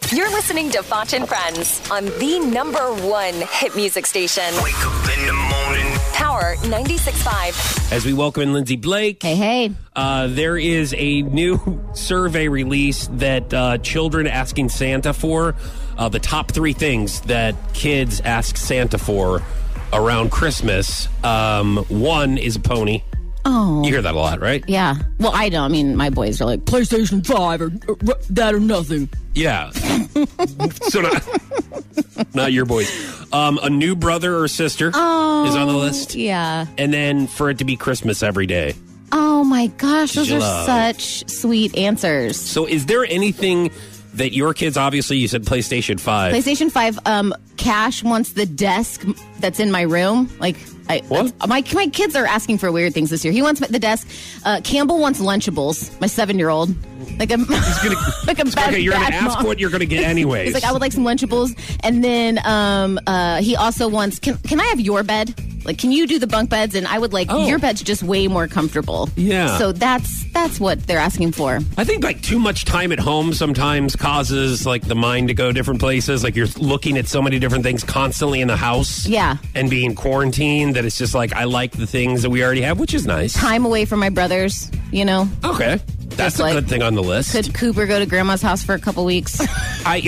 You're listening to Foch and Friends on the #1 hit music station. Wake up in the morning. Power 96.5. As we welcome in Lindsay Blake. Hey. There is a new survey released that children asking Santa for, the top 3 things that kids ask Santa for around Christmas. One is a pony. Oh. You hear that a lot, right? Yeah. Well, I don't. I mean, my boys are like, PlayStation 5 or that or nothing. Yeah. So not your boys. A new brother or sister is on the list. Yeah. And then for it to be Christmas every day. Oh, my gosh. Those are Love. such sweet answers. So is there anything that your kids, obviously you said PlayStation 5. PlayStation 5, Cash wants the desk that's in my room. Like, What? My kids are asking for weird things this year. He wants the desk. Campbell wants Lunchables, my 7-year-old. Like a like a bad, Okay, you're going to bad ask mom. what you're going to get anyways. He's like, I would like some Lunchables. And then he also wants, can I have your bed? Like, can you do the bunk beds? And I would like, your bed's just way more comfortable. Yeah. So that's what they're asking for. I think like too much time at home sometimes causes like the mind to go different places. Like you're looking at so many different things constantly in the house. Yeah. And being quarantined that it's just like, I like the things that we already have, which is nice. Time away from my brothers, you know? Okay. That's Just a like- good thing on the list. Could Cooper go to grandma's house for a couple weeks? I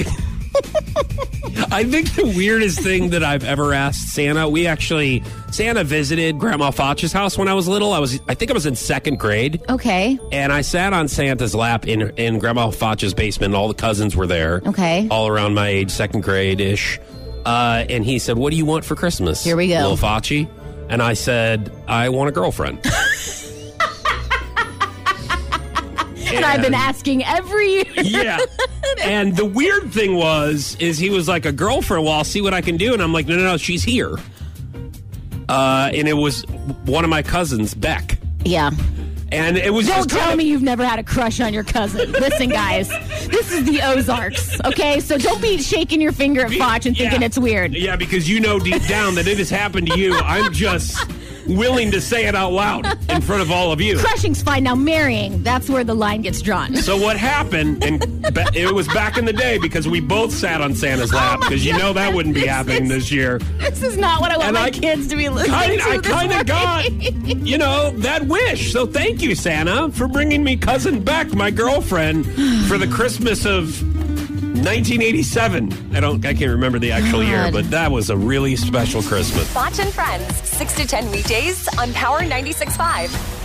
think the weirdest thing that I've ever asked Santa, Santa visited Grandma Foch's house when I was little. I think I was in 2nd grade. Okay. And I sat on Santa's lap in Grandma Foch's basement. All the cousins were there. Okay. All around my age, 2nd grade-ish. And he said, what do you want for Christmas? Here we go. Little Fochi. And I said, I want a girlfriend. And I've been asking every year. Yeah. And the weird thing is he was like, a girlfriend? Well, I'll see what I can do. And I'm like, no, she's here. And it was one of my cousins, Beck. Yeah. And it was Don't just tell me you've never had a crush on your cousin. Listen, guys, this is the Ozarks, okay? So don't be shaking your finger at Foch and thinking it's weird. Yeah, because you know deep down that it has happened to you. I'm just willing to say it out loud in front of all of you. Crushing's fine. Now marrying, that's where the line gets drawn. So what happened, and it was back in the day because we both sat on Santa's lap because you know that wouldn't be happening this year. This is not what I want And my I kids to be listening I to this kind of got, morning. that wish. So thank you, Santa, for bringing me cousin Beck, my girlfriend, for the Christmas of 1987. I can't remember the actual year, but that was a really special Christmas. Foch and Friends, 6 to 10 weekdays on Power 96.5.